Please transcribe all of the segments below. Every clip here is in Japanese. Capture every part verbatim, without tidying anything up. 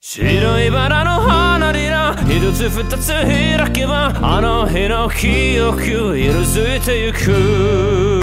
白いバラの花びら一つ二つ開けばあの日の記憶色づいてゆく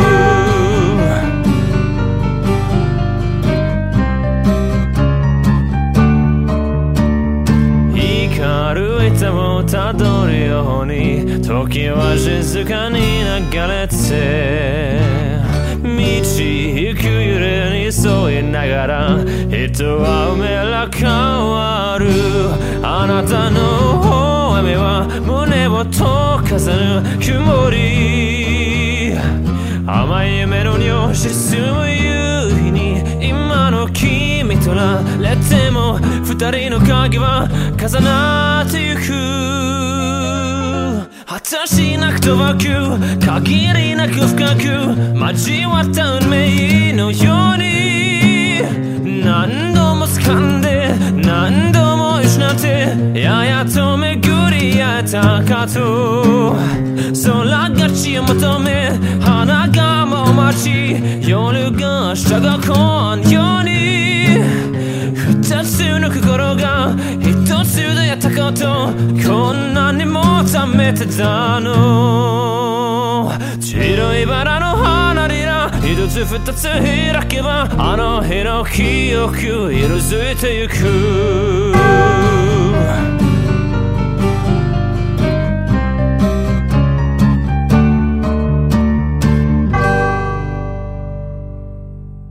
光る板をたどるように時は静かに流れて道行く揺れに沿いながら人はうめら変わるあなたの微笑みは胸を溶かさぬ曇り甘い夢の匂い沈む夕日に今の君となれても二人の影は重なってゆく果たしなくとばく限りなく深く交わった運命のように何度も掴んで何度も失ってややと巡り合えたかと空が血を求め花がも待ち夜が下がこんように二つの心が一つでやったことこんなにもためてたの白いバラの花びら一つ二つ開けばあの日の記憶色づいてゆく